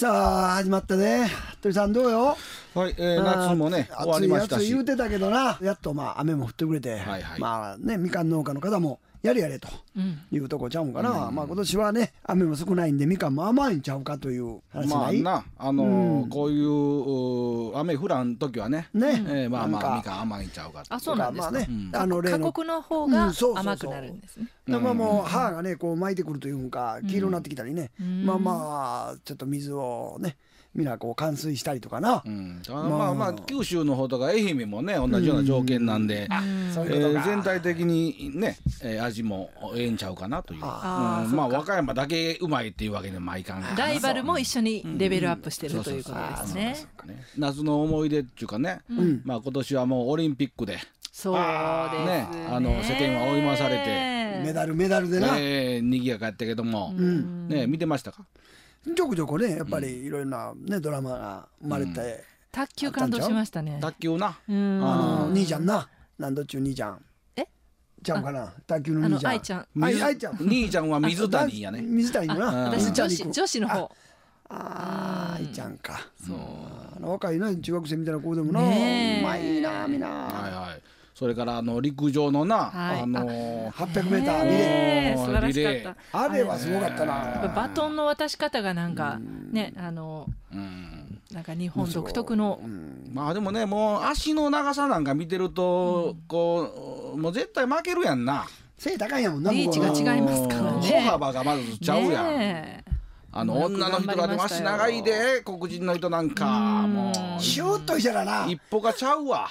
さあ始まったね。鳥さんどうよ。 はい、夏もね終わりましたし、 暑い言うてたけどな、やっとまあ雨も降ってくれて、 はいはい、 まあねみかん農家の方もやれやれというとこちゃうんかな、まあ今年はね雨も少ないんでみかんも甘いんちゃうかという話ない。 まあなこういう雨降らん時はね、まあまあみかん甘いんちゃうかと。 あ、そうなんですか。 まあね、 過酷の方が甘くなるんですね。 まあもう葉がねこう巻いてくるというんか黄色になってきたりね、まあまあちょっと水をねみんなこう冠水したりとかな、 まあまあ九州の方とか愛媛もね同じような条件なんで、全体的にね味もええんちゃうかなという。まあ和歌山だけうまいっていうわけにもいかん。 ライバルも一緒にレベルアップしてるということですね。 夏の思い出っていうかね、まあ今年はもうオリンピックでそうですね、 世間は追い回されてメダルでな、 にぎやかやったけども、ね見てましたか。 ちょくちょくねやっぱりいろいろなねドラマが生まれて、 卓球感動しましたね。 卓球な、 兄ちゃんな、なんどっちゅう兄ちゃんちゃうかな、卓球の兄ちゃん、 愛ちゃん、 兄ちゃんは水谷やね。 水谷のな、 私女子の方。 愛ちゃんか。若いな中学生みたいな子でもな、うまいなみんな。 はいはい。それから陸上のな 800m リレー、 素晴らしかった。 あれはすごかったな。 バトンの渡し方がなんかね、なんか日本独特の。 まあでもねもう足の長さなんか見てるとこうもう絶対負けるやんな。 背高いやもんな。 リーチが違いますからね。 歩幅がまずちゃうやん。女の人らでも足長いで、黒人の人なんかもうシューッとしたらな一歩がちゃうわ。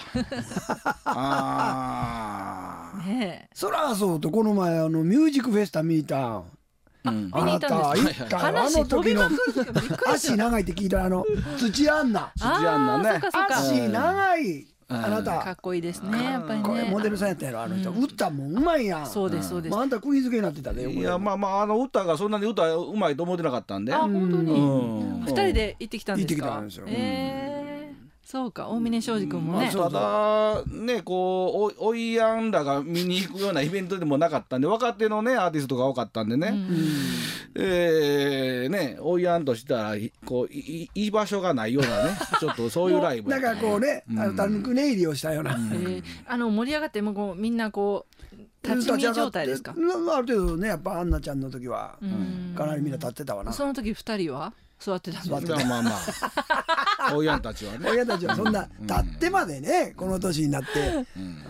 そらそうとこの前ミュージックフェスタ見た。あなた行ったあの時の足長いって聞いた土屋アンナね。 足長いあなたかっこいいですねやっぱりね。 モデルさんやったやろあの人。歌もうまいやん。 そうですそうです。 あんたクイズ系になってたで。 いやまあまあ歌がそんなに歌うまいと思ってなかったんで。 あ本当に。2人で行ってきたんですか。 行ってきたんですよ。 そうか大峰庄司君もね。 ただねこうおいやんらが見に行くようなイベントでもなかったんで若手のねアーティストが多かったんでね、おいやんとしたらこう居場所がないようなねちょっとそういうライブなんかこうねタヌクネイリをしたような盛り上がってもうみんなこう立ち見状態ですか。 ある程度ねやっぱアンナちゃんの時はかなりみんな立ってたわな。 その時2人は座ってたんですか。 まあまあおいやんたちはね親たちはそんな立ってまでねこの年になって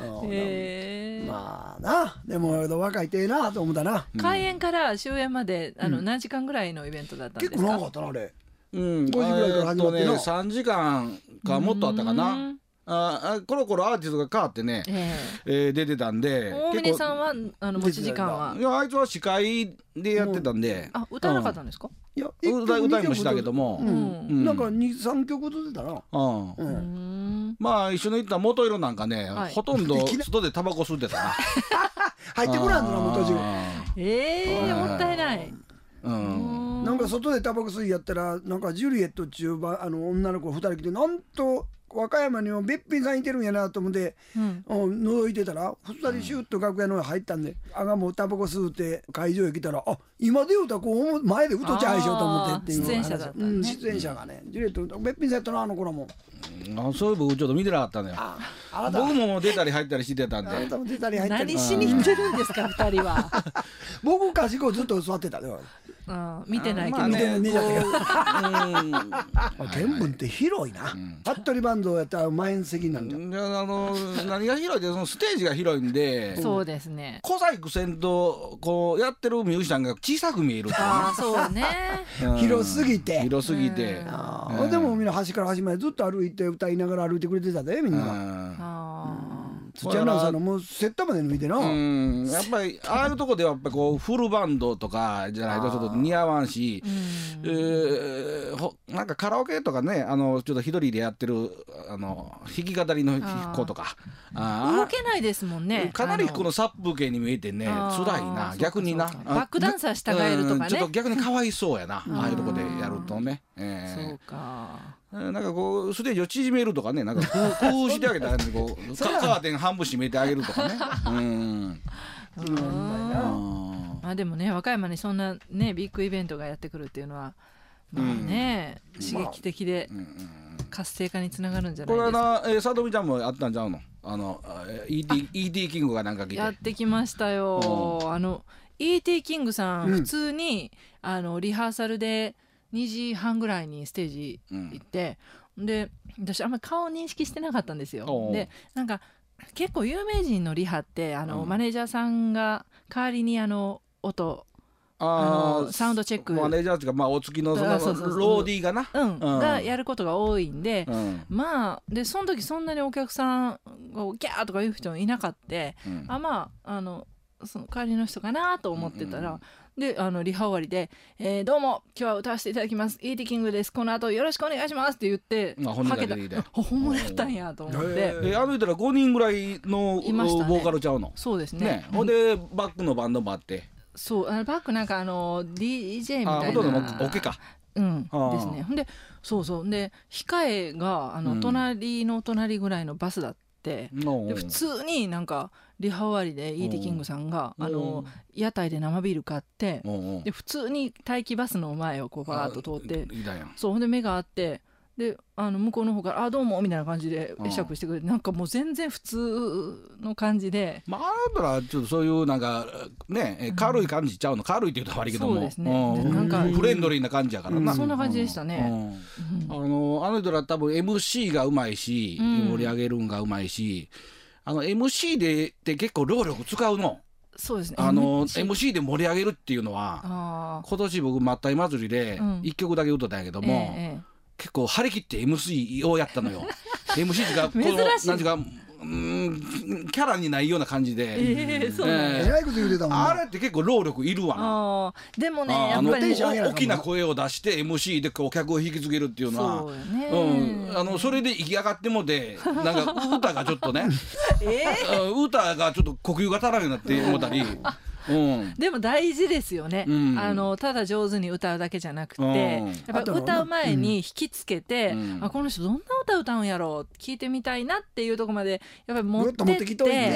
まあなでも若いてえなと思ったな。 開演から終演まで何時間ぐらいのイベントだったんですか。 結構長かったなあれ。 5時ぐらいから始まっての3時間かもっとあったかな。コロコロアーティストが変わってね出てたんで。 大峰さんは持ち時間は。 いやあいつは司会でやってたんで。 歌わなかったんですか。 いや歌いもしたけどもなんか3曲出てたな。 まあ一緒に行った元色なんかねほとんど外でタバコ吸ってたな。 入ってこないのな元汁。 もったいない。 なんか外でタバコ吸いやったらなんかジュリエットっていう女の子2人来てなんと和歌山にもべっぴんさんいてるんやなと思って覗いてたら2人シュッと楽屋の方入ったんであがもうタバコ吸うて会場へ来たら今で言うたらこう前で歌っちゃいしようと思ってっていう出演者だったね。 出演者がねジュリエットべっぴんさんやったなあの頃も。 そういう僕ちょっと見てなかったのよ。僕も出たり入ったりしてたんで。 何しに行ってるんですか2人は。 僕賢いずっと座ってたで。 見てないけど見てないけど原文って広いな。服部バンドやったら満席なんじゃ。 何が広いってそのステージが広いんで。 そうですね。 小細工せんとこうやってるミュージシャンが小さく見える。 そうね。 広すぎて。 でもみんな端から端までずっと歩いて歌いながら歩いてくれてたでみんな。土屋アナウンサーのもうセッターまで抜いてな。 やっぱりああいうとこではやっぱこうフルバンドとかじゃないとちょっと似合わんし、なんかカラオケとかねちょっと一人でやってる弾き語りの子とか動けないですもんね。 かなりこの殺風景に見えてね辛いな逆にな。 バックダンサー従えるとかねちょっと逆にかわいそうやなああいうとこでやるとね。 そうか。 なんかこうステージを縮めるとかねなんか工夫してあげたらこうカーテン半分閉めてあげるとかね。 まあでもね和歌山にそんなねビッグイベントがやってくるっていうのはまあね刺激的で活性化につながるんじゃないこれですか。 はさとみちゃんもやったんちゃうのET キングがなんか来てやってきましたよ。ET キングさん、普通にリハーサルで2時半ぐらいにステージ行って、で私あんまり顔認識してなかったんですよ。でなんか結構有名人のリハってマネージャーさんが代わりに音サウンドチェックマネージャーっていうか、お付きのそのローディーがな、 がやることが多いんで、でその時そんなにお客さんがギャーとか言う人いなかった、その代わりの人かなと思ってたら、でリハ終わりで、どうも今日は歌わせていただきます ET キングです、この後よろしくお願いしますって言って本人だけでいいで本物やったんやと思って、 言ったら5人ぐらいのボーカルちゃうの。 そうですね。 ほんでバックのバンドもあって、 そうバックなんかDJ みたいなほとんどオケかですね。ほんでそうで控えが隣の隣ぐらいのバスだって、で普通になんかリハ終わりで ET キングさんが屋台で生ビール買って、で普通に待機バスの前をこうバーッと通って、そうほんで目があって、で向こうの方から「どうも」みたいな感じで会釈してくれて、なんかもう全然普通の感じで、 あなたらちょっとそういうなんかね軽い感じちゃうの、軽いって言うと悪いけども、 そうですね、なんかフレンドリーな感じやからな、 そんな感じでしたね。 あの人ら多分 MC がうまいし、盛り上げるんがうまいし、MC でって結構労力使うの。 そうですね。 MC で盛り上げるっていうのは、今年僕まったい祭りで1曲だけ歌ったんやけども、結構張り切って MC をやったのよ。MC がこのなんていうかキャラにないような感じで、 えらいこと言うてたもんな。 あれって結構労力いるわな。 でもね、やっぱり大きな声を出して MC でお客を引きつけるっていうのは、それで行き上がってもで、なんか歌がちょっとね歌がちょっと呼吸が足らんようになって思ったり。 でも大事ですよね、ただ上手に歌うだけじゃなくて、やっぱ歌う前に引きつけて、この人どんな歌歌うんやろう聞いてみたいなっていうところまでやっぱり持ってって、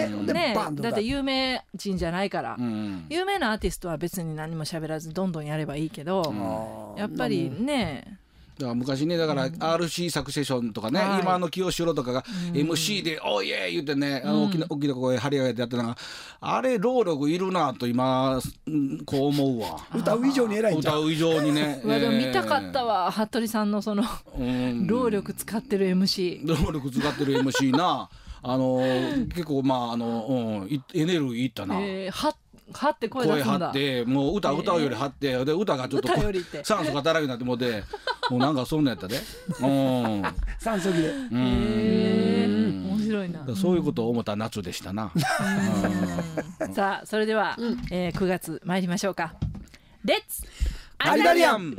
だって有名人じゃないから、有名なアーティストは別に何も喋らずどんどんやればいいけど、やっぱりね、 だから昔ね、だから RC サクセションとかね、今の清志郎とかが MC で「おいえ!」言ってね、大きな声張り上げてやってたのが、あれ労力いるなと今こう思うわ。 歌う以上に偉いんじゃん。 歌う以上にね。 でも見たかったわ、服部さんのその労力使ってる MC。 労力使ってる MC な。結構エネルギーいったな。 はって声出すんだ。 声張ってもう歌うより張って、で歌がちょっと酸素が足らなくなってもうて、もうなんかそんなんやったで。 酸素切れ。 面白いな。 そういうことを思った夏でしたな。 さあそれでは9月参りましょうか。レッツアリダリアン。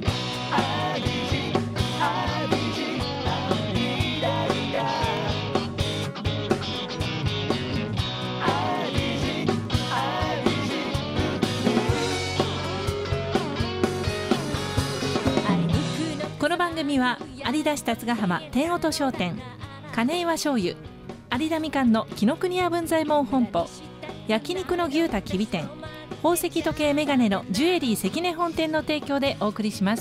この番組は有田市辰ヶ浜天音商店、金岩醤油、有田みかんの紀ノ国屋文左衛門本舗、焼肉の牛太きび店、宝石時計メガネのジュエリー関根本店の提供でお送りします。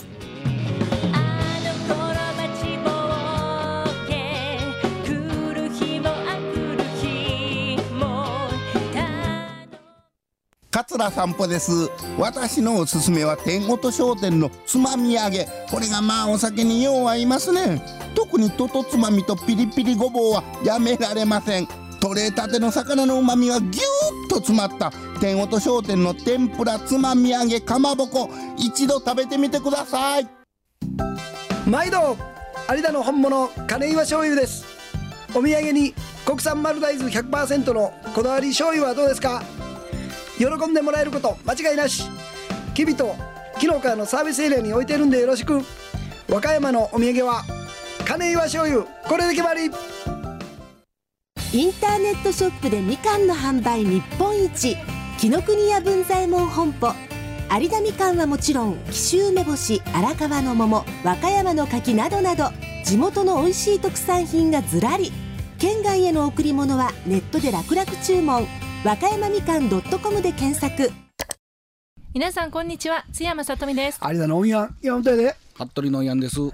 桂散歩です。私のおすすめは天音商店のつまみ揚げ。これがまあお酒によう合いますね。特にととつまみとピリピリごぼうはやめられません。取れたての魚のうまみがぎゅーっと詰まった天音商店の天ぷらつまみ揚げかまぼこ、一度食べてみてください。 毎度有田の本物金岩醤油です。お土産に国産丸大豆 100% のこだわり醤油はどうですか。喜んでもらえること間違いなし。きびと昨日からのサービスエリアに置いてるんでよろしく。和歌山のお土産は金岩醤油、これで決まり。 インターネットショップでみかんの販売日本一、紀ノ国屋文左衛門本舗。有田みかんはもちろん、紀州梅干し、荒川の桃、和歌山の柿などなど、地元の美味しい特産品がずらり。県外への贈り物はネットで楽々注文。和歌山みかん .com で検索。 皆さんこんにちは、津山さとみです。 有田のおんやん、いや本当やで。 服部のやんです。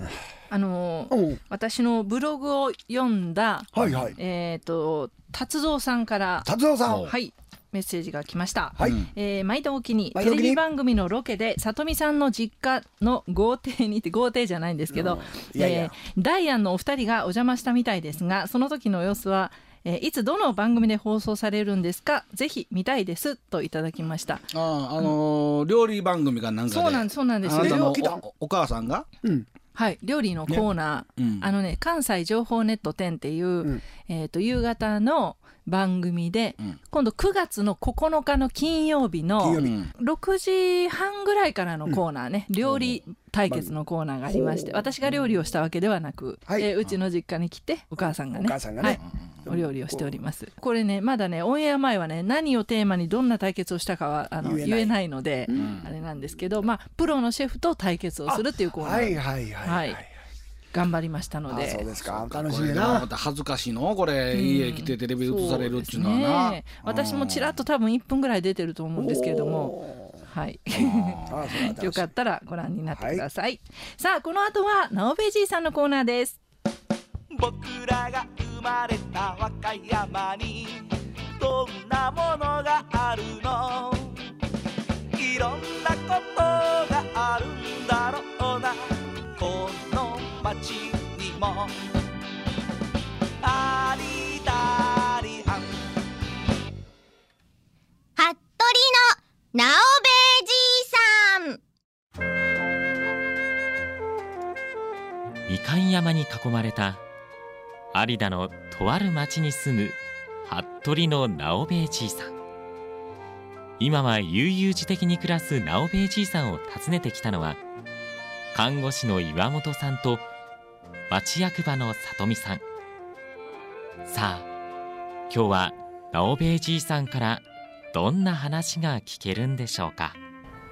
私のブログを読んだ、 はいはい、 達蔵さんから達蔵さん、 はい、メッセージが来ました、 はい、 毎度おきにテレビ番組のロケで里見さんの実家の豪邸にて、豪邸じゃないんですけど、ダイアンのお二人がお邪魔したみたいですが、その時の様子はいつどの番組で放送されるんですか、ぜひ見たいですといただきました。 料理番組がなんかで、 そうなんですよ。 お母さんが、 はい、料理のコーナー、関西情報ネット10っていう、夕方の番組で、今度9月の9日の金曜日の6時半ぐらいからのコーナーね、料理対決のコーナーがありまして、私が料理をしたわけではなく、うちの実家に来てお母さんがね、お料理をしております。これね、まだねオンエア前はね、何をテーマにどんな対決をしたかは言えないので、あれなんですけど、プロのシェフと対決をするっていうコーナー、頑張りましたので。 そうですか、楽しみな。 また恥ずかしいのこれ、家来てテレビ映されるっていうのはな。 私もちらっと多分1分ぐらい出てると思うんですけれども、はいよかったらご覧になってください。さあ、この後はなおべじいさんのコーナーです。 僕らが生まれた和歌山にどんなものがあるの、いろんなことがあるんだろうな、この街にもありだりはん。 服部のなおべじいさん。 みかん山に囲まれた有田のとある町に住む服部の直兵衛じいさん。今は悠々自適に暮らす直兵衛じいさんを訪ねてきたのは、看護師の岩本さんと町役場の里見さん。さあ、今日は直兵衛じいさんからどんな話が聞けるんでしょうか。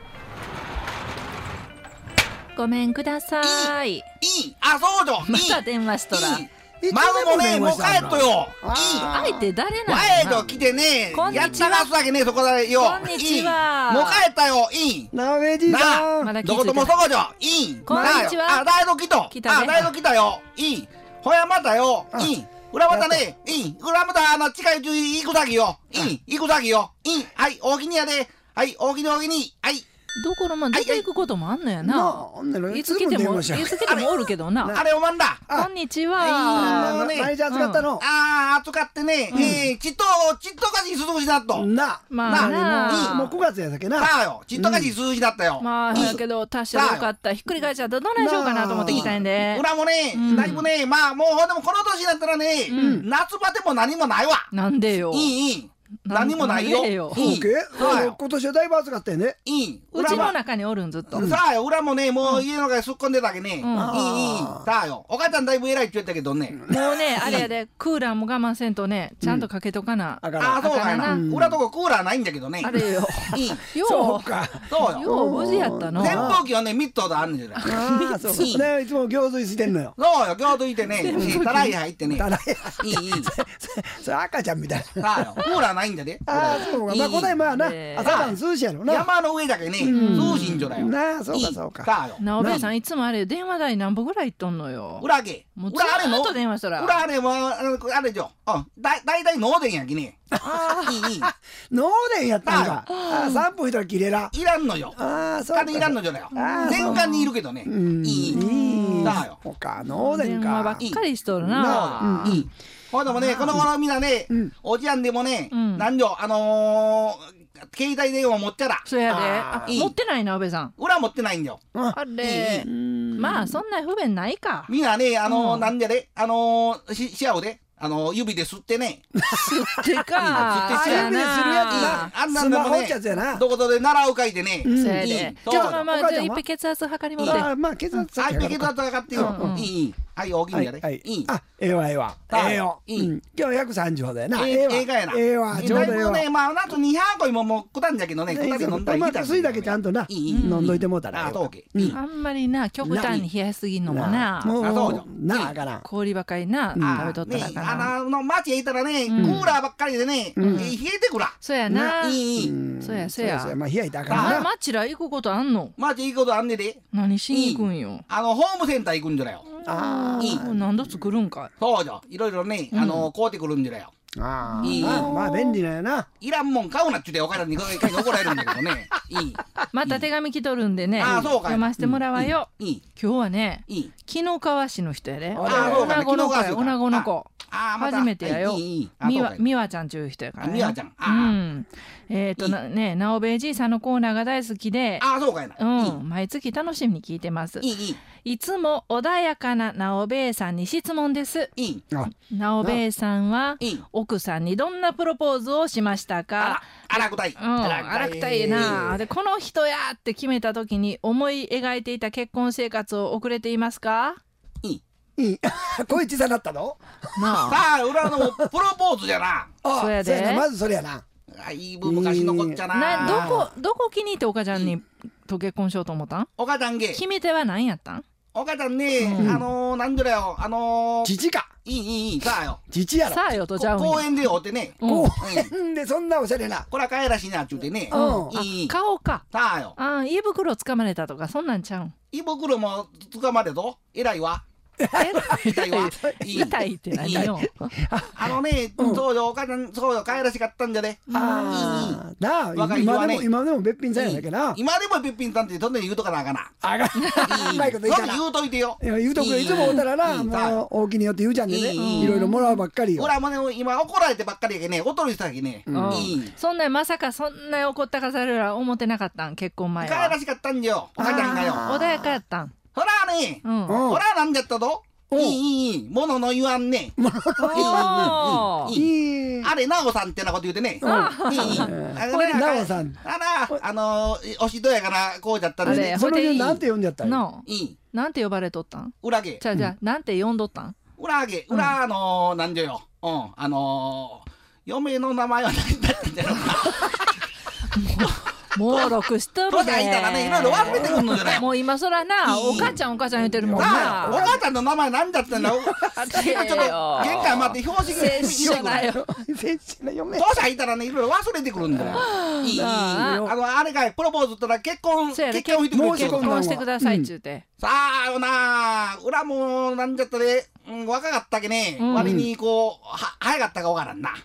ごめんください。 そうじゃまた電話しとら。 孫もね、もう帰っとよ。 相手誰なの。 前と来てね、やったがすわけね、そこだよ。 こんにちは。 もう帰ったよ。 なおべじいさん。 どこともそこじゃ。 こんにちは。 だいど来と。だいど来たよ。ほやまたよ。裏またね。裏また近いうち行く先よ。行く先よ。はい、大きにやで。はい、大きに。はい。 どころも出ていくこともあんのやな。いつ来てもおるけどな。 あれおまんだ。 こんにちは。 毎日預かったの。 預かってね、ちっとかし涼しだと。 まあな。 もう9月やだけな。 さあよ、ちっとかし涼しだったよ。 まあだけど達者でよかった。ひっくり返っちゃったらどないしようかなと思ってきたんで。 裏もね、だいぶね、まあもうでもこの年になったらね、夏バテも何もないわ。 なんでよ。 何もないよ。 今年はだいぶ暑かったよね。 うちの中におるんずっと。 さあよ、裏もね、もう家の中にすっ込んでたわけね。さあよ、お母ちゃんだいぶ偉いって言ったけどね。 もうね、あれやで、クーラーも我慢せんとね、ちゃんとかけとかな。 そうかな。裏とこクーラーないんだけどね。 あれよ。 そうよ。無事やったの。 扇風機はね、ミットであるんじゃない。 そうね、いつも行水してんのよ。 そうよ、行水してね、たらい入ってね。 それ赤ちゃんみたいな。 さあよ、クーラーないんだで。 そうか、まあこないまあな、朝晩涼しいやろな。 山の上だけね、涼しいんじゃだよ。 なあ、そうか。 なおべえさん、いつもあれ電話代何本ぐらいいっとんのよ。 裏け。 もうずっと電話したら。 裏あれもあれじゃ。だいたいノーデンやきね。 ノーデンやったんか。3分いたら切れら。 いらんのよ。金いらんのじゃだよ。年間にいるけどね。 だよ。そうか、ノーデンか。 電話ばっかりしとるな。 ほんでもね、この頃みんなね、おじやんでもね、なんじょ、携帯電話持っちゃら。 そうやで。持ってないな、おべさん。 裏持ってないんだよ。 あれ。まあ、そんな不便ないか。 みんなね、なんじゃで、し合うで。指で吸ってね。 吸ってか。 指でするやつな。 あんなんでもね、どことで習う書いてね。 そうやで。ちょっとまあ、じゃあ一匹血圧測りもって。 まあ、血圧測って。血圧測ってよ。はい、大きいんやで。ええわ。ええよ。今日130ほどやな。ええかやな。 ええわ。ちょうどええわ。 ね、まあ、なんと2箱ももうくたんじゃけどね、くたで飲んだり。 また水だけちゃんとな、飲んどいてもうたら。 あんまりな、極端に冷やしすぎんのもな。 なあからん。 氷ばかりな、食べとったらかな。 街へ行ったらね、クーラーばっかりでね、冷えてくら。 そうやな。そうや。 まあ、冷やいたからな。 マチら行くことあんの？ 街行くことあんねで。 何しに行くんよ。 ホームセンター行くんじゃよ。 何度作るんか。 そうじゃ、いろいろね、買うてくるんじゃよ。 まあ便利なんやな。 いらんもん買うなっちゅうてお金に怒られるんだけどね。 また手紙来とるんでね、読ませてもらうわよ。今日はね、紀の川市の人やで。女子の子や、女子の子。初めてやよ。みわちゃんちゅう人やから。 みわちゃん。 ね、直兵衛じいさんのコーナーが大好きで、 そうかいな。 毎月楽しみに聞いてます。いつも穏やかな直兵衛さんに質問です。直兵衛さんは奥さんにどんなプロポーズをしましたか？ 荒くたい。 荒くたいな。で、この人やって決めた時に思い描いていた結婚生活を送れていますか？ こいつさなったの？ さあ、裏のプロポーズじゃな。 そうやで。 まずそれやな。 いい昔のこっちゃな。 どこ気に入ってお母ちゃんにと結婚しようと思ったん？ お母ちゃんげ。 決め手は何やったん？ お母ちゃんね、なんじゃよ、 父か。 いい、さあよ。 父やろ。 さあよとじゃあ。 公園でよってね。 公園でそんなおしゃれな。 これはかえらしいなっちゅうてね。 顔か。 さあよ。 胃袋つかまれたとかそんなんちゃうん？ 胃袋もつかまれと偉いわ。 痛いって何よ。 そうよ、お母ちゃん、そうよ、かえらしかったんじゃね。 今でもべっぴんさんやだけど。 今でもべっぴんさんってどんどん言うとかなあかな。 うまいこと言うから。 言うといてよ。 言うとくよ。いつもおったらな、もう大きによって言うじゃんね。いろいろもらうばっかりよ。 ほら、もうね、今怒られてばっかりやけね、おとりしたきね。 そんなまさかそんな怒ったかされるは思ってなかったん、結婚前は。 かえらしかったんじゃよ、お母ちゃんがよ。 穏やかやったん。 ほらね、ほらなんじゃったと？いい、ものの言わんね。あれ、なおさんってなこと言うてね。なおさん。 おしどやからこうじゃったんでね。 それでなんて呼んじゃったの？なんて呼ばれとったん？ 裏毛。 じゃあ、なんて呼んどったん？ 裏毛。なんじゃよ。嫁の名前は何だったんじゃろうか。 もうろくしとるで。もう今そらな、お母ちゃん言ってるもんな。 お母ちゃんの名前なんだったんだ。ちょっと玄関待って標識接しなよ。 父さんいたらね、いろいろ忘れてくるんだよ。あれかい、プロポーズったら結婚してくださいっちゅうて。 さあよな、裏もなんじゃったで若かったけね、割にこう早かったかわからんな。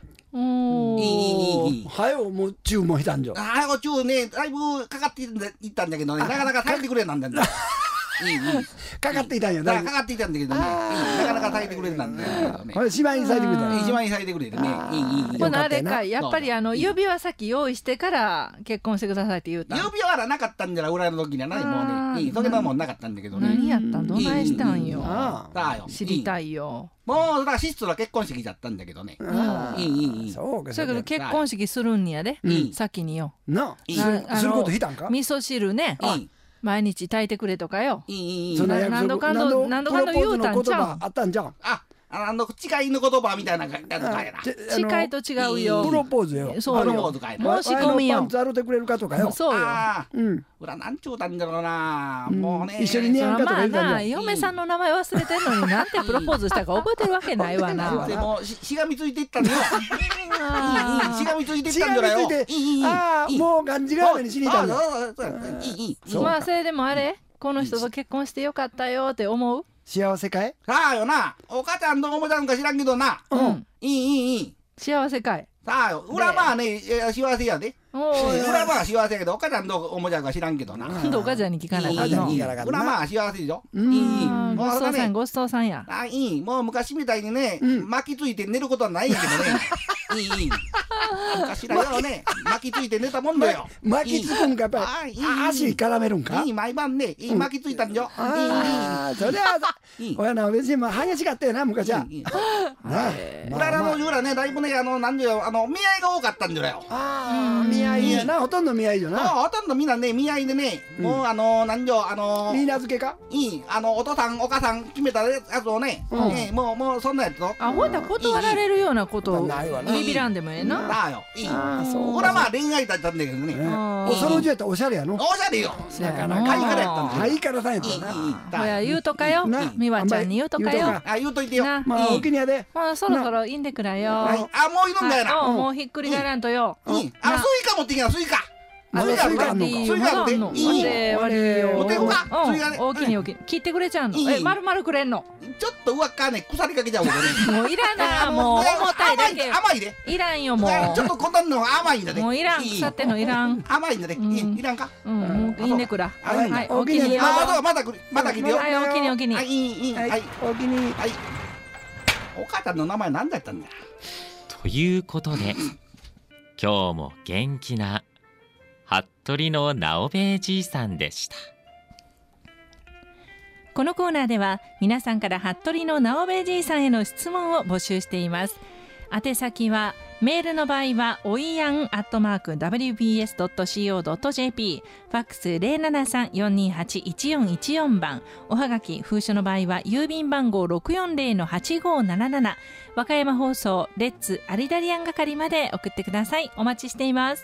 はよもう注文したんじゃ。 はよ注ね、だいぶかかっていったんだけどね、なかなか耐えてくれなんだんだ。 かかっていたんや。 かかっていたんだけどね、なかなか耐えてくれなんだよね。 しまいにされてくれた。 しまいにされてくれてね。 これあれか、やっぱり指輪先用意してから結婚してくださいって言うた。 指輪はなかったんじゃら、裏の時にはね、もうね、それはもうなかったんだけどね。 何やったん？どないしたんよ。知りたいよ。 もうだから質素な結婚式だったんだけどね。 そうか。それけど結婚式するんやで、先によ。 なあ、することひたんか？ 味噌汁ね、毎日炊いてくれとかよ。 何度かんど言うたんちゃう？あったんじゃん。 誓いの言葉みたいなやつかいな。 誓いと違うよ。 プロポーズよ。 そうよ。申し込みよ。 パンツ洗ってくれるかとかよ。 そうよ。 裏なんちゅうたんだろうな。もうね。 一緒に寝やんかとか言うたんじゃん。 嫁さんの名前忘れてんのになんてプロポーズしたか覚えてるわけないわな。 でもしがみついていったんだよ。しがみついていったんじゃないよ。 ああ、もうがんじがらめにしに行ったんだ。 まあそれでもあれ、この人と結婚してよかったよって思う？ 幸せかい？ さあよな、お母ちゃんどう思ったんか知らんけどな。いい。 幸せかい？ さあよ、裏まあね、幸せやで。裏まあ幸せやけど、お母ちゃんどう思っちゃうか知らんけどな。 お母ちゃんに聞かないかな。裏まあ幸せでしょ。 ごちそうさんや。 もう昔みたいにね、巻きついて寝ることはないんやけどね。昔だよね、巻きついて寝たもんだよ。 巻きつくんか、やっぱり足絡めるんか？ 毎晩ね、巻きついたんじゃ。 そりゃ親の別に激しかったよな、昔は。 裏の裏ね、だいぶね、なんでよ、見合いが多かったんじゃよ。 見合いやな、ほとんど見合いよな。 ほとんどみんなね、見合いでね、もうなんじゃ、 みんな付けか？ お父さんお母さん決めたやつをね、もうそんなやつと。 ほんと断られるようなことビビらんでもええな。 だよ。これはまあ恋愛だったんだけどね。 そのうちやったらおしゃれやの。 おしゃれよ。 だからハイカラやったんだ。ハイカラさんやったな。 ほや言うとかよ。美和ちゃんに言うとかよ。 言うといてよ。 まあお気にやで。 そろそろいいんでくらよ。 もういるんだよな。 もうひっくり返らんとよ。 スイカ持ってきな、スイカ。 まだそれがあんのか。 それがあんの。で割りよ。 お手をか。 大きに大きに切ってくれちゃうの。丸々くれんの。 ちょっと上かね腐りかけちゃうもういらなもう重たいだけ。 甘いで。 いらんよもう。 ちょっとこんなの甘いんだね。 もういらん腐ってんのいらん。 甘いんだね。いらんか。 もういいねくら。 はい大きに。 まだ切るよ。 はい大きに大きに。 はい大きに。はい。お母さんの名前何だったんだ。 ということで今日も元気な服部の直兵衛じいさんでした。 このコーナーでは皆さんから服部の直兵衛じいさんへの質問を募集しています。宛先はメールの場合はおいやん@wbs.co.jp、 ファックス 073-428-1414 番、おはがき封書の場合は郵便番号 640-8577、 和歌山放送レッツアリダリアン係まで送ってください。お待ちしています。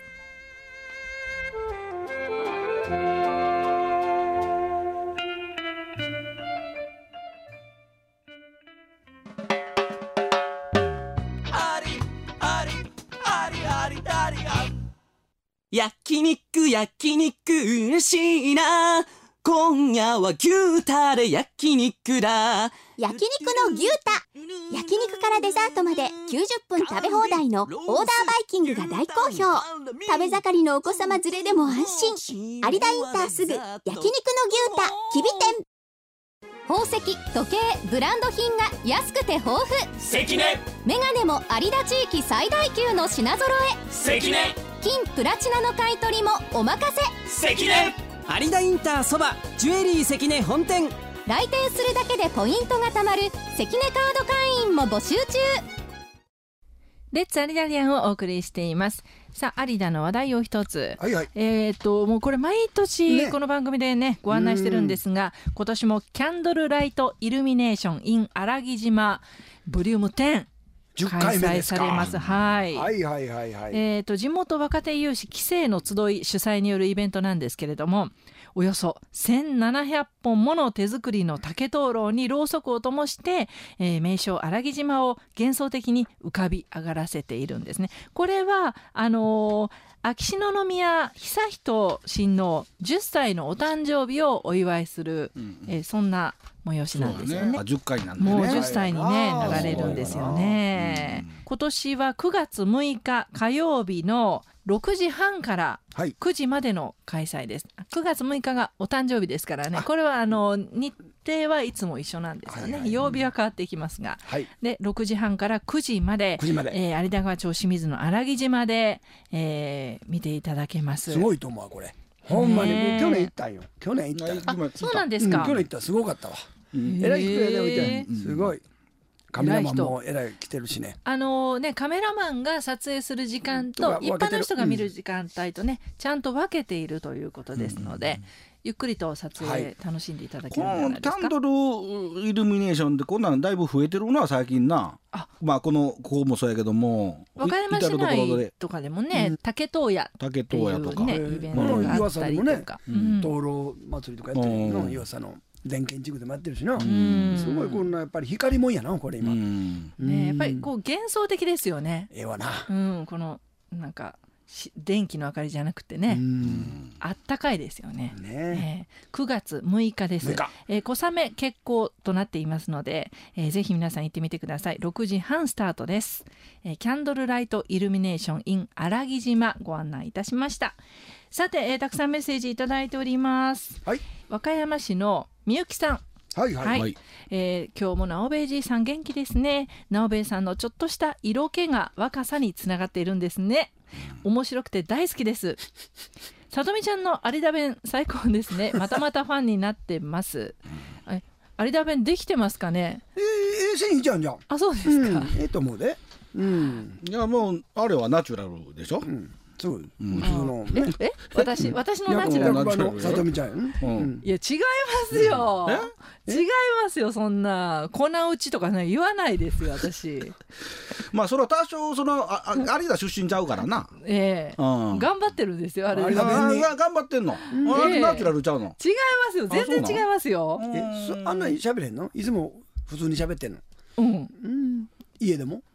焼肉嬉しいな、今夜は牛タレ焼肉だ。 焼肉の牛タ、焼肉からデザートまで90分食べ放題のオーダーバイキングが大好評。食べ盛りのお子様連れでも安心。有田インターすぐ焼肉の牛タきび店。宝石、時計、ブランド品が安くて豊富。 関根メガネも有田地域最大級の品揃え。 関根金プラチナの買い取りもお任せ。 関根有田インターそばジュエリー関根本店。 来店するだけでポイントがたまる関根カード会員も募集中。 レッツアリダリアンをお送りしています。さあ有田の話題を一つ、 はいはい、 もうこれ毎年この番組でねご案内してるんですが、今年もキャンドルライトイルミネーション in 荒木島ボリューム10開催されます。はいはいはいはいはい。地元若手有志期生の集い主催によるイベントなんですけれども、およそ1700本もの手作りの竹灯籠にろうそくを灯して、名勝荒木島を幻想的に浮かび上がらせているんですね。これは秋篠宮悠仁親王10歳のお誕生日をお祝いする、そんな催しなんですよね。 10回なんでね。 もう10歳に、ね、なられるんですよね。今年は9月6日火曜日の6時半から9時までの開催です。9月6日がお誕生日ですからね。これは日程はいつも一緒なんですよね。曜日は変わっていきますが、で6時半から9時まで、有田川町清水の荒木島で、見ていただけます。 すごいと思うこれ。ほんまに去年行ったんよ。去年行ったよ。 そうなんですか。 去年行ったすごかったわ。えらい人やでおいて、すごい。カメラマンもえらい来てるしね。 カメラマンが撮影する時間と一般の人が見る時間帯とね、ちゃんと分けているということですので、ゆっくりと撮影楽しんでいただけるんじゃないですか。 キャンドルイルミネーションでこんなのだいぶ増えてるな最近な。まあここもそうやけども、 和歌山市内とかでもね、竹灯屋っていうねイベントがあったりとか、 灯籠祭りとかやってるの、岩佐の電建地区でもやってるしな。すごいこんなやっぱり光もんやなこれ今。 ね、やっぱりこう幻想的ですよね。 ええわな。 このなんか電気の明かりじゃなくてね、あったかいですよね。9月6日です。小雨決行となっていますので、ぜひ皆さん行ってみてください。6時半スタートです。キャンドルライトイルミネーション in 荒木島ご案内いたしました。さて、たくさんメッセージいただいております。和歌山市のみゆきさん、今日も直兵衛じいさん元気ですね。直兵衛さんのちょっとした色気が若さにつながっているんですね。面白くて大好きです。さとみちゃんの有田弁最高ですね。またまたファンになってます。有田弁できてますかね。 いいじゃんじゃん。 あ、そうですか。 と思うで。 いやもうあれはナチュラルでしょ。 そう普通の私のナチュラルさとみちゃん。 いや違いますよ。違いますよ。そんな粉打ちとかね言わないですよ私。 まあそれは多少有田出身ちゃうからな。 頑張ってるんですよあれ。 頑張ってんの。ナチュラルちゃうの。 違いますよ。全然違いますよ。 あんなに喋れんの？いつも普通に喋ってんの？家でも？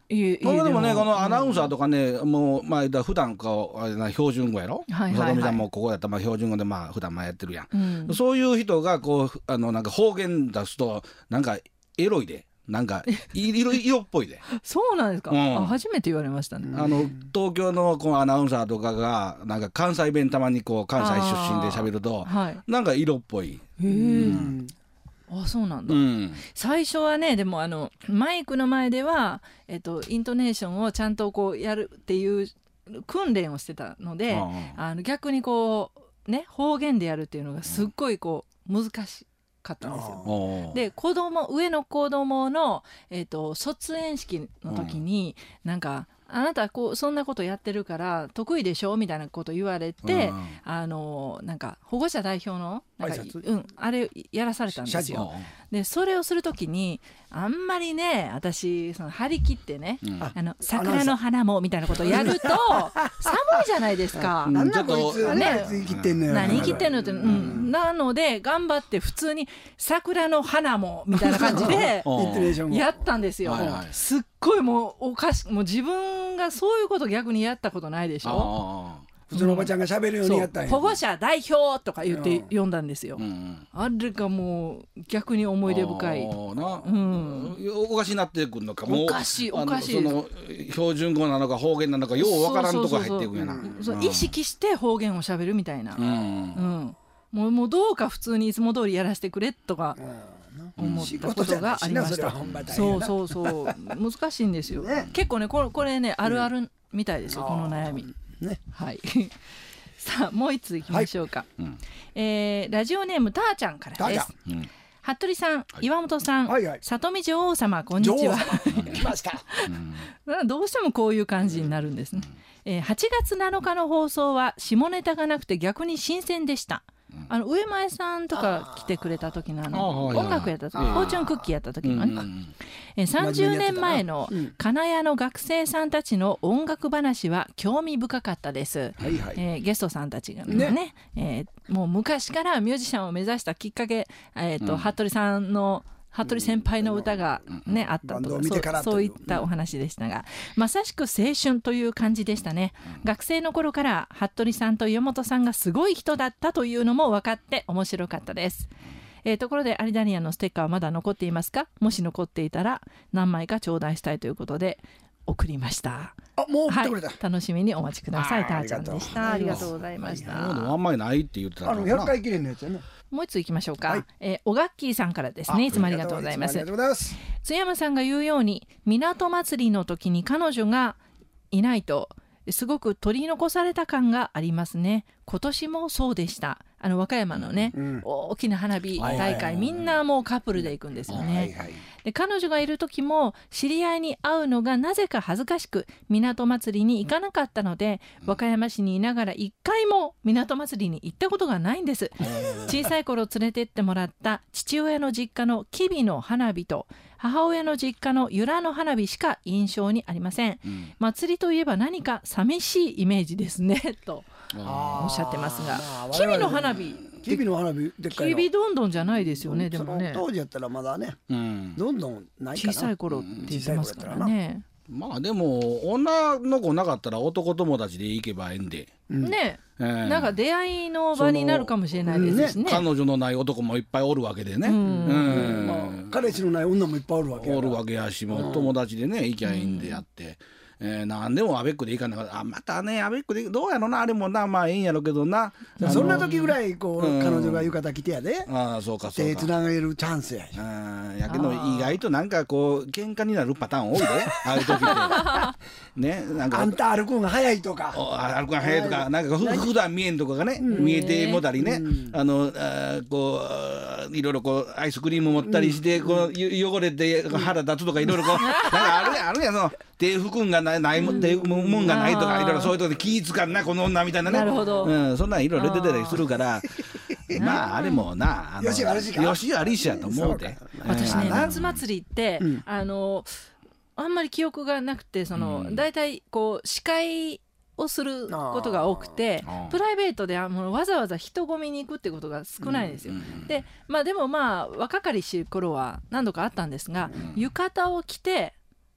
でもね、このアナウンサーとかね、もう普段標準語やろ、さとみちゃんもここやったら標準語で普段やってるやん、そういう人がこうなんか方言出すとなんかエロいで、なんか色っぽいでそうなんですか、初めて言われましたね。 東京のこうアナウンサーとかがなんか関西弁たまにこう関西出身で喋ると、なんか色っぽい。 あ、そうなんだ、最初はね、でもマイクの前では、イントネーションをちゃんとこうやるっていう訓練をしてたので、逆にこうね、方言でやるっていうのがすっごいこう難しかったんですよ。で、上の子供の、卒園式の時に、なんかあなたそんなことやってるから得意でしょみたいなこと言われて、なんか保護者代表のなんか、あれやらされたんですよ。でそれをするときにあんまりね、私張り切ってね、桜の花もみたいなことをやると寒いじゃないですか。 なんだこいつ何生きてんのよ、 何生きてんのって、なので頑張って普通に桜の花もみたいな感じでやったんですよ。すっごいもうおかしもう自分がそういうこと逆にやったことないでしょ。 普通のおばちゃんが喋るようにやったんや。 保護者代表とか言って読んだんですよ。あれがもう逆に思い出深い。 おかしになってくるのか、もうおかしいその標準語なのか方言なのかようわからんとこ入っていくんやな。 意識して方言を喋るみたいな。もうどうか普通にいつも通りやらせてくれとか思ったことがありました。そう難しいんですよ。結構ねこれねあるあるみたいですよ、この悩み。はい。さあもう一ついきましょうか。ラジオネームたーちゃんからです。服部さん、岩本さん、里見女王様、こんにちは。 来ました。 どうしてもこういう感じになるんですね。8月7日の放送は下ネタがなくて逆に新鮮でした。上前さんとか来てくれた時の音楽やった時、フォーチュンクッキーやった時のね、30年前の金谷の学生さんたちの音楽話は興味深かったです。ゲストさんたちがね、もう昔からミュージシャンを目指したきっかけ、服部さんの服部先輩の歌がね、あったとか、そういったお話でしたが、まさしく青春という感じでしたね。学生の頃から服部さんと岩本さんがすごい人だったというのも分かって面白かったです。ところでアリダリアンのステッカーはまだ残っていますか？もし残っていたら何枚か頂戴したいということで送りました。 もう送ってくれた。 楽しみにお待ちください。たーちゃんでした。ありがとうございました。 あんまりないって言ってたからな。 100回記念のやつやね。 もう一ついきましょうか。おがっきーさんからですね。いつもありがとうございます。津山さんが言うように、港祭りの時に彼女がいないとすごく取り残された感がありますね。今年もそうでした。和歌山のね、大きな花火大会、みんなもうカップルで行くんですよね。で彼女がいる時も知り合いに会うのがなぜか恥ずかしく港祭りに行かなかったので、和歌山市にいながら一回も港祭りに行ったことがないんです。小さい頃連れてってもらった父親の実家の吉備の花火と母親の実家の由良の花火しか印象にありません。祭りといえば何か寂しいイメージですねとおっしゃってますが、吉備の花火吉備の花火でっかいの、 吉備どんどんじゃないですよね。でもね、 当時やったらまだね、どんどんないかな。 小さい頃って言ってますからね。 まあでも女の子なかったら男友達で行けばええんでね、なんか出会いの場になるかもしれないですしね。 彼女のない男もいっぱいおるわけでね、 彼氏のない女もいっぱいおるわけやし、も友達でね行きゃいいんでやって、なんでもアベックでいかなかった。またねアベックでどうやろな、あれもな、まあええんやろけどな、 そんな時ぐらいこう、彼女が浴衣着てやで、 そうか手つなげるチャンスや。 やけど意外となんかこう喧嘩になるパターン多いで、ああいう時ってね、なんかあんた歩くのが早いとか、 歩くのが早いとか、なんか普段見えんとかがね、見えてもたりね、こういろいろこうアイスクリーム持ったりしてこう汚れて腹立つとか、いろいろこうなんかあるやん、手拭くんがないもんがないとか、いろいろそういうとこで気ぃ使うなこの女みたいなね。 なるほど。 そんなんいろいろ出てたりするから、まああれもな、 よしありしやと思うで。 私ね、夏祭りってあんまり記憶がなくて、だいたいこう司会をすることが多くて、プライベートでわざわざ人混みに行くってことが少ないんですよ。でまあでも若かりし頃は何度かあったんですが、浴衣を着て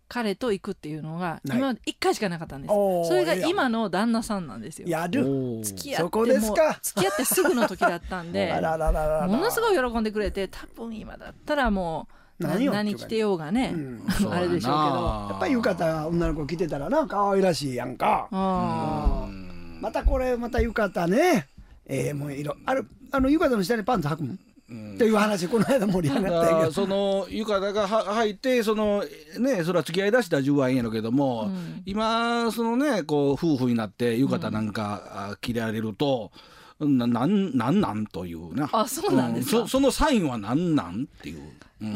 彼と行くっていうのが今まで1回しかなかったんです。それが今の旦那さんなんですよ。 やる。 付き合ってそこですか。 付き合ってすぐの時だったんでものすごい喜んでくれて、多分今だったらもう何着てようがね、あれでしょうけど、 やっぱり浴衣が女の子着てたらな可愛らしいやんか。またこれまた浴衣ね、もう色ある、浴衣の下にパンツ履くもんっていう話この間盛り上がったけど、 その浴衣が履いてそのね、それは付き合いだしたら10万円やろうけども、今そのねこう夫婦になって浴衣なんか着られると、なんというな。 あ、そうなんですか。 そのサインはなんっていう。なん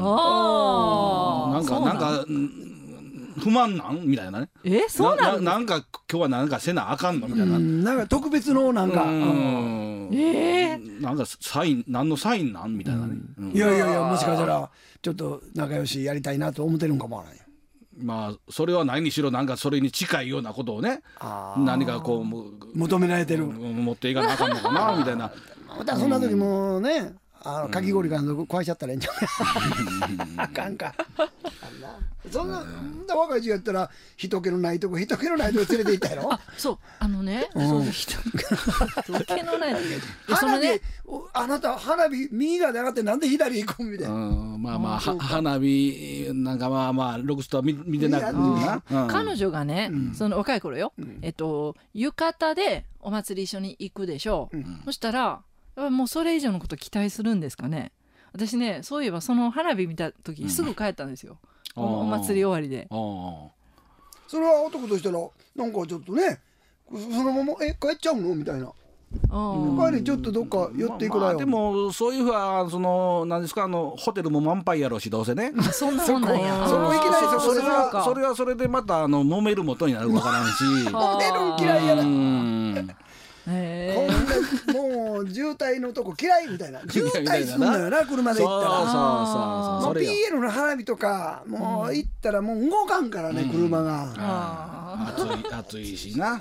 か不満なんみたいなね。 そうなんなんか今日はなんかせなあかんのみたいな。 なんか特別のなんか。 なんかサイン、何のサインなんみたいなね。 いやもしかしたらちょっと仲良しやりたいなと思ってるんかもわからない。 まあそれは何にしろなんかそれに近いようなことをね、何かこう求められてる、 持っていかなあかんのかなみたいな。 またそんな時もね、かき氷からの壊しちゃったらええんちゃうあかんか。そんな若い時やったら人気のないとこ連れて行ったやろ。 そうそう人気のないとこ。 花火、あなた花火右側で上がってなんで左行くみたいな。 まあ花火なんかまあロクストは見てなくな。 彼女がね、その若い頃よ、浴衣でお祭り一緒に行くでしょ。そしたらもうそれ以上のこと期待するんですかね。私ね、そういえばその花火見た時すぐ帰ったんですよ、お祭り終わりで。 それは男としたらなんかちょっとね、そのまま帰っちゃうのみたいな。帰りちょっとどっか寄っていくらよ。 でもそういうふうはその何ですか、ホテルも満杯やろうし、どうせね。 そんなもんなんや。 そこ行けないですよ。 それはそれでまた揉める元になるかわからんし。 揉めるん嫌いやな。こんなもう渋滞のとこ嫌いみたいな。渋滞すんのよな、車で行ったら。もう PL の花火とかもう行ったらもう動かんからね、車が。 暑いしな。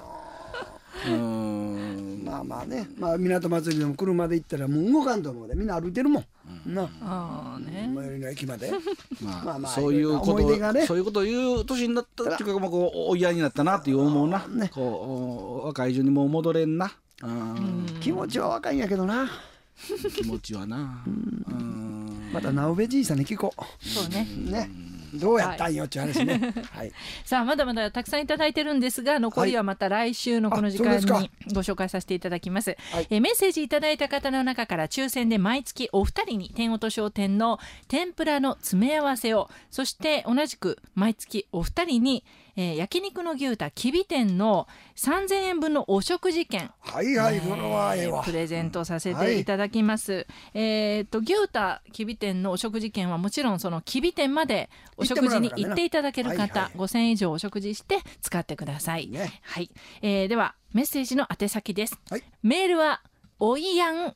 まあね、港祭りでも車で行ったらもう動かんと思うで、みんな歩いてるもんな。最寄りの駅まで。 そういうことを言う年になったっていうか、お嫌になったなっていう思うな。こう若い順にもう戻れんな。 気持ちは若いんやけどな。 気持ちはな。 また直部じいさんに聞こう。 そうね。 どうやったんよっていう話ね。 さあまだまだたくさんいただいてるんですが、残りはまた来週のこの時間にご紹介させていただきます。メッセージいただいた方の中から抽選で毎月お二人に天音商店の天ぷらの詰め合わせを、そして同じく毎月お二人に焼肉の牛太きび店の3000円分のお食事券、プレゼントさせていただきます。牛太きび店のお食事券はもちろんそのきび店までお食事に行っていただける方、5000円以上お食事して使ってください。ではメッセージの宛先です。メールはおいやん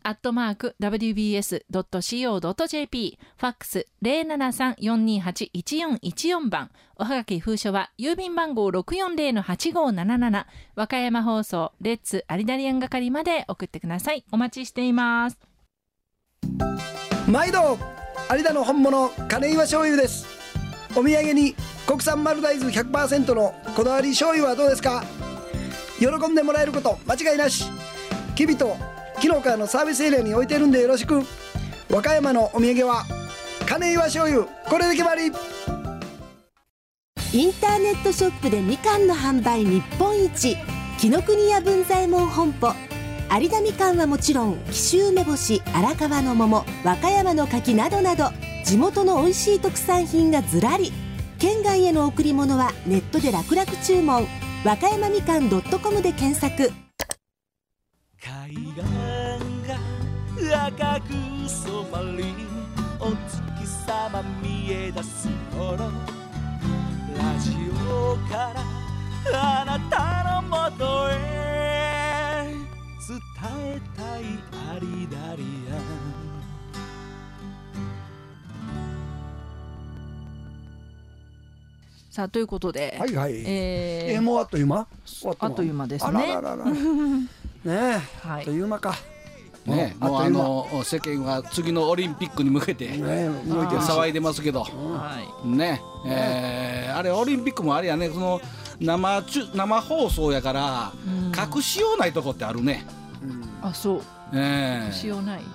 @wbs.co.jp、 ファックス 073-428-1414 番、おはがき封書は郵便番号 640-8577、 和歌山放送レッツアリダリアン係まで送ってください。お待ちしています。 毎度有田の本物金岩醤油です。お土産に国産丸大豆 100% のこだわり醤油はどうですか。喜んでもらえること間違いなし。きびと昨日からのサービスエリアに置いてるんでよろしく。和歌山のお土産は金岩醤油、これで決まり。 インターネットショップでみかんの販売日本一、紀ノ国屋文左衛門本舗。有田みかんはもちろん、紀州梅干し、荒川の桃、和歌山の柿などなど、地元の美味しい特産品がずらり。県外への贈り物はネットで楽々注文。和歌山みかん .com で検索。 海岸が赤く染まり、お月様見え出す頃、ラジオからあなたのもとへ伝えたいアリダリアン。 さあということで、 もうあっという間あっという間ですね。 ねえ、あっという間か。 ね、もう世間は次のオリンピックに向けて騒いでますけど、ね、あれオリンピックもあれやね、その生放送やから隠しようないとこってあるね。 あ、そう。隠しようない。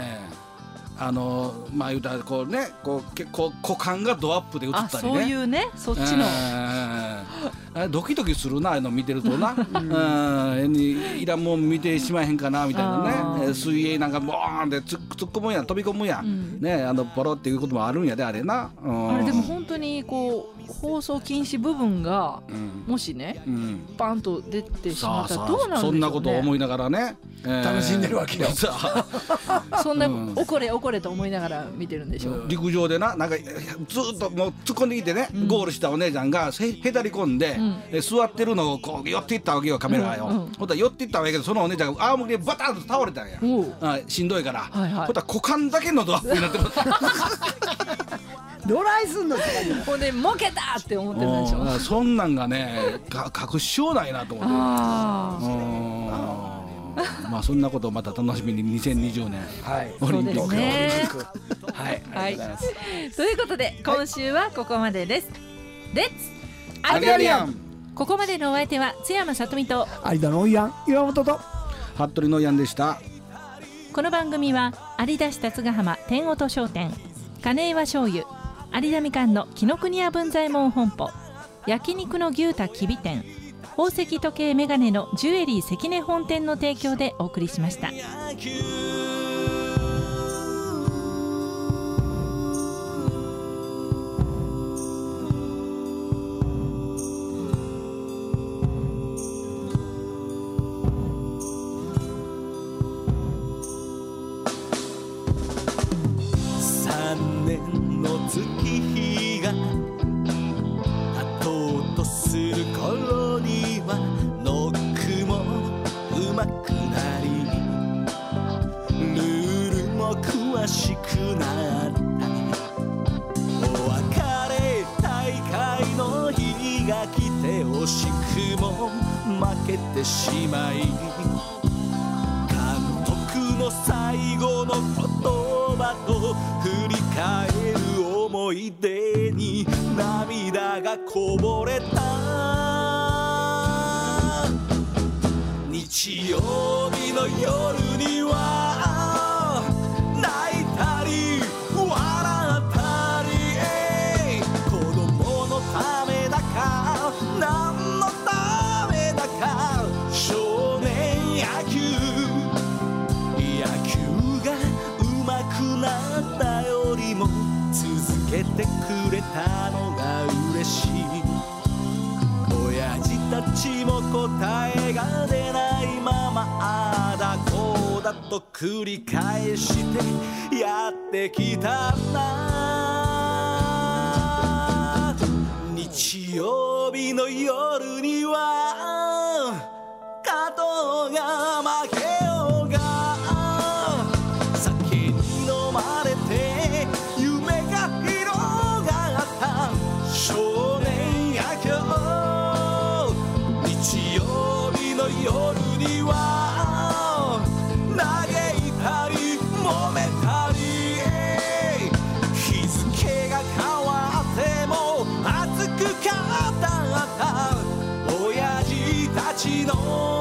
まあ言うたらこうね、こう結構股間がドアップで映ったりね。 そういうね、そっちの。 ドキドキするな、ああいうの見てるとな。いらんもん見てしまえへんかなみたいなね。水泳なんかボーンって突っ込むやん、飛び込むやん。ね、ポロっていうこともあるんやで、あれな。 あれでも本当にこう放送禁止部分がもしね、パンと出てしまったらどうなるんでしょうね。 そんなことを思いながらね、 楽しんでるわけよ。 そんな怒れと思いながら見てるんでしょう。 陸上でなんかずっともう突っ込んできてね、ゴールしたお姉ちゃんがへたり込んで座ってるのをこう寄っていったわけよ、カメラがよ。ほんとは寄っていったわけで、そのお姉ちゃんが仰向けでバタンと倒れたんや。しんどいから。ほんとは股間だけのドアップになってます。 どないすんの。 ほんでモケたって思ってるんでしょ。 そんなんがね、隠しようないなと思って。まあそんなことをまた楽しみに2020年オリンピック。 はい。ということで今週はここまでです。レッツアリアリアン。 ここまでのお相手は津山さとみと有田のおいやん岩本と服部のやんでした。 この番組は有田市辰ヶ浜天音商店、金岩醤油、有田みかんの紀ノ国屋文左衛門本舗、焼肉の牛太きび店、宝石時計メガネのジュエリー関根本店の提供でお送りしました。 3年の月日が経とうとする頃にはノックもうまくなり、ルールも詳しくなった。お別れ大会の日が来て惜しくも負けてしまい、監督の最後の言葉と振り返る思い出に涙がこぼれた。日曜日の夜には泣いたり笑ったり、子供のためだか何のためだか、少年野球が上手くなったよりも続けてくれたのが嬉しい。親父たちも答えが出ないままああだこうだと繰り返してやってきたんだ。日曜日の夜には加藤が負けようが酒に飲まれて夢が広がった少年野球。日曜日の夜には嘆いたり揉めたり、日付が変わっても熱く語った親父たちの